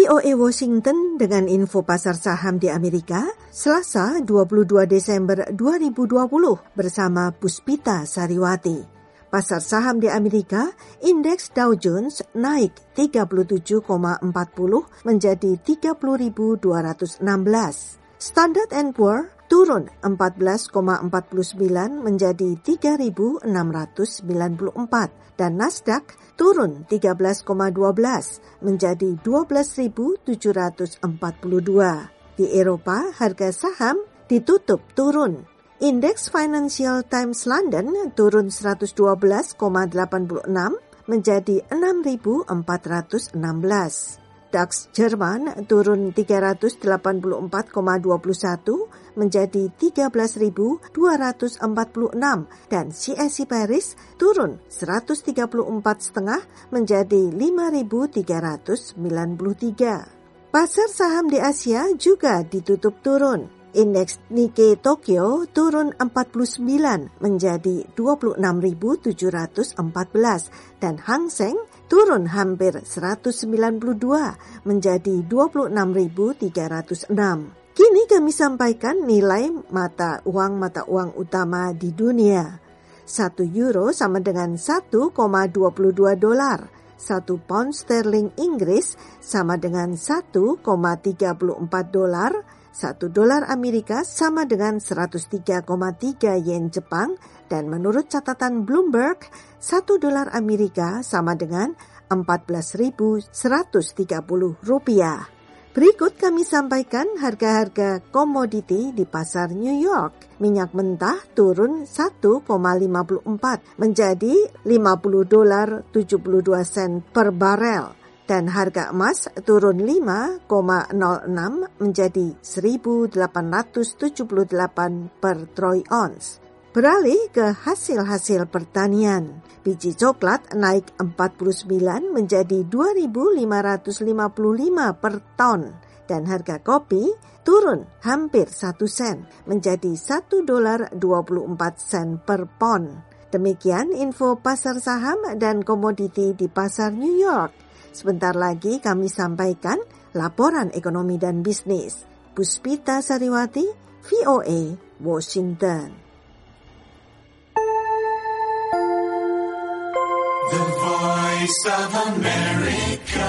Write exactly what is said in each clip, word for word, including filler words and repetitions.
O A Washington dengan info pasar saham di Amerika, Selasa dua puluh dua Desember dua ribu dua puluh bersama Puspita Sariwati. Pasar saham di Amerika, indeks Dow Jones naik tiga puluh tujuh koma empat puluh menjadi tiga puluh ribu dua ratus enam belas. Standard and Poor turun empat belas koma empat sembilan menjadi tiga ribu enam ratus sembilan puluh empat dan Nasdaq turun tiga belas koma satu dua menjadi dua belas ribu tujuh ratus empat puluh dua. Di Eropa, harga saham ditutup turun. Indeks Financial Times London turun seratus dua belas koma delapan enam menjadi enam ribu empat ratus enam belas. DAX Jerman turun tiga ratus delapan puluh empat koma dua satu menjadi tiga belas ribu dua ratus empat puluh enam dan C A C Paris turun seratus tiga puluh empat koma lima menjadi lima ribu tiga ratus sembilan puluh tiga. Pasar saham di Asia juga ditutup turun. Indeks Nikkei Tokyo turun empat puluh sembilan menjadi dua puluh enam ribu tujuh ratus empat belas dan Hang Seng turun hampir seratus sembilan puluh dua menjadi dua puluh enam ribu tiga ratus enam. Kini kami sampaikan nilai mata uang mata uang utama di dunia. Satu euro sama dengan satu koma dua dua dolar. Satu pound sterling Inggris sama dengan satu koma tiga empat dolar. Satu dolar Amerika sama dengan seratus tiga koma tiga yen Jepang dan menurut catatan Bloomberg, satu dolar Amerika sama dengan empat belas ribu seratus tiga puluh rupiah. Berikut kami sampaikan harga-harga komoditi di pasar New York. Minyak mentah turun satu koma lima empat menjadi lima puluh dolar tujuh puluh dua sen per barel. Dan harga emas turun lima koma nol enam menjadi seribu delapan ratus tujuh puluh delapan per troy ounce. Beralih ke hasil-hasil pertanian. Biji coklat naik empat puluh sembilan menjadi dua ribu lima ratus lima puluh lima per ton. Dan harga kopi turun hampir satu sen menjadi satu dolar dua puluh empat sen per pon. Demikian info pasar saham dan komoditi di pasar New York. Sebentar lagi kami sampaikan laporan ekonomi dan bisnis. Puspita Sariwati, V O A, Washington. The Voice of America.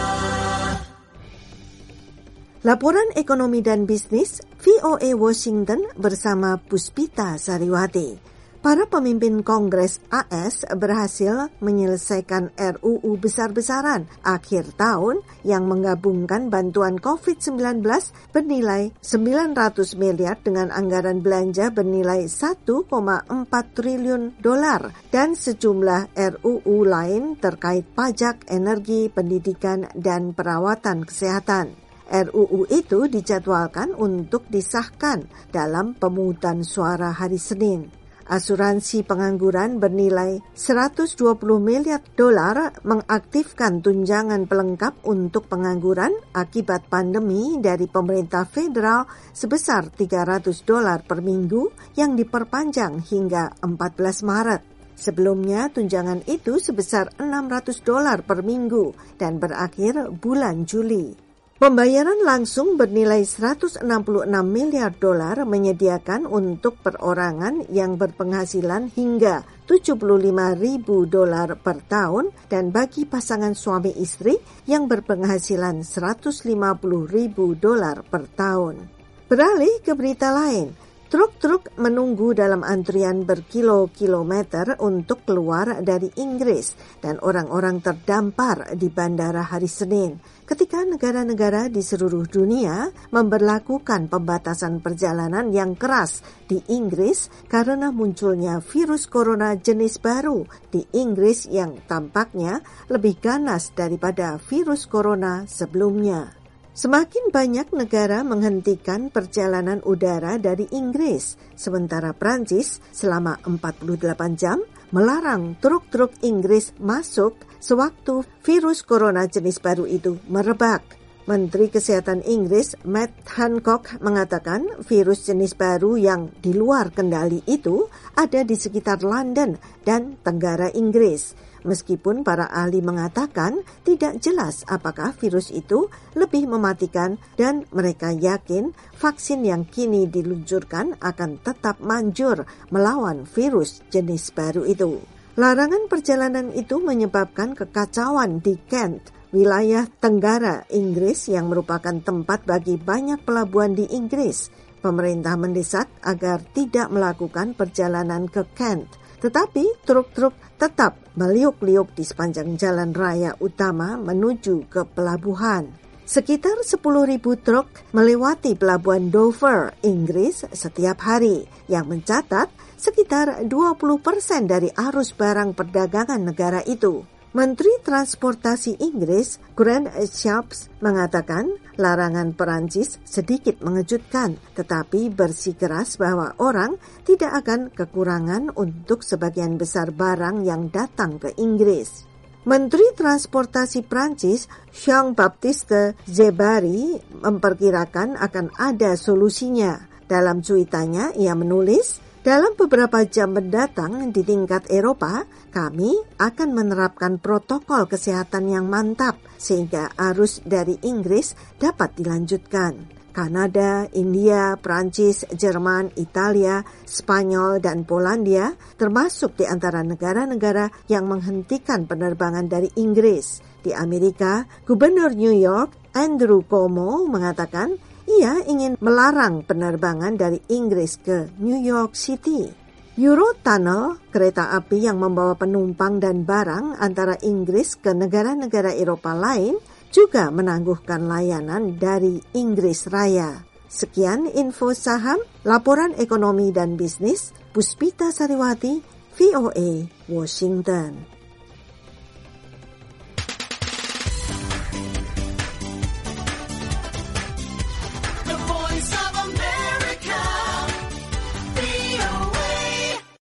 Laporan ekonomi dan bisnis V O A Washington bersama Puspita Sariwati. Para pemimpin Kongres A S berhasil menyelesaikan R U U besar-besaran akhir tahun yang menggabungkan bantuan covid sembilan belas bernilai sembilan ratus miliar dengan anggaran belanja bernilai satu koma empat triliun dolar dan sejumlah R U U lain terkait pajak, energi, pendidikan, dan perawatan kesehatan. R U U itu dijadwalkan untuk disahkan dalam pemungutan suara hari Senin. Asuransi pengangguran bernilai seratus dua puluh miliar dolar mengaktifkan tunjangan pelengkap untuk pengangguran akibat pandemi dari pemerintah federal sebesar tiga ratus dolar per minggu yang diperpanjang hingga empat belas Maret. Sebelumnya tunjangan itu sebesar enam ratus dolar per minggu dan berakhir bulan Juli. Pembayaran langsung bernilai seratus enam puluh enam miliar dolar menyediakan untuk perorangan yang berpenghasilan hingga tujuh puluh lima ribu dolar per tahun dan bagi pasangan suami istri yang berpenghasilan seratus lima puluh ribu dolar per tahun. Beralih ke berita lain. Truk-truk menunggu dalam antrian berkilo-kilometer untuk keluar dari Inggris dan orang-orang terdampar di bandara hari Senin ketika negara-negara di seluruh dunia memberlakukan pembatasan perjalanan yang keras di Inggris karena munculnya virus corona jenis baru di Inggris yang tampaknya lebih ganas daripada virus corona sebelumnya. Semakin banyak negara menghentikan perjalanan udara dari Inggris, sementara Prancis selama empat puluh delapan jam melarang truk-truk Inggris masuk sewaktu virus corona jenis baru itu merebak. Menteri Kesehatan Inggris Matt Hancock mengatakan virus jenis baru yang di luar kendali itu ada di sekitar London dan Tenggara Inggris. meskipun para ahli mengatakan tidak jelas apakah virus itu lebih mematikan dan mereka yakin vaksin yang kini diluncurkan akan tetap manjur melawan virus jenis baru itu. Larangan perjalanan itu menyebabkan kekacauan di Kent, wilayah tenggara Inggris yang merupakan tempat bagi banyak pelabuhan di Inggris. Pemerintah mendesak agar tidak melakukan perjalanan ke Kent, tetapi truk-truk tetap meliuk-liuk di sepanjang jalan raya utama menuju ke pelabuhan. Sekitar sepuluh ribu truk melewati pelabuhan Dover, Inggris setiap hari, yang mencatat sekitar dua puluh persen dari arus barang perdagangan negara itu. Menteri Transportasi Inggris, Grant Shapps, mengatakan larangan Perancis sedikit mengejutkan, tetapi bersikeras bahwa orang tidak akan kekurangan untuk sebagian besar barang yang datang ke Inggris. Menteri Transportasi Prancis, Jean-Baptiste Djebbari, memperkirakan akan ada solusinya. Dalam cuitannya, ia menulis, dalam beberapa jam mendatang di tingkat Eropa, kami akan menerapkan protokol kesehatan yang mantap sehingga arus dari Inggris dapat dilanjutkan. Kanada, India, Prancis, Jerman, Italia, Spanyol, dan Polandia termasuk di antara negara-negara yang menghentikan penerbangan dari Inggris. Di Amerika, Gubernur New York, Andrew Cuomo, mengatakan ia ingin melarang penerbangan dari Inggris ke New York City. Eurotunnel, kereta api yang membawa penumpang dan barang antara Inggris ke negara-negara Eropa lain, juga menangguhkan layanan dari Inggris Raya. Sekian info saham, laporan ekonomi dan bisnis, Puspita Sariwati, V O A, Washington.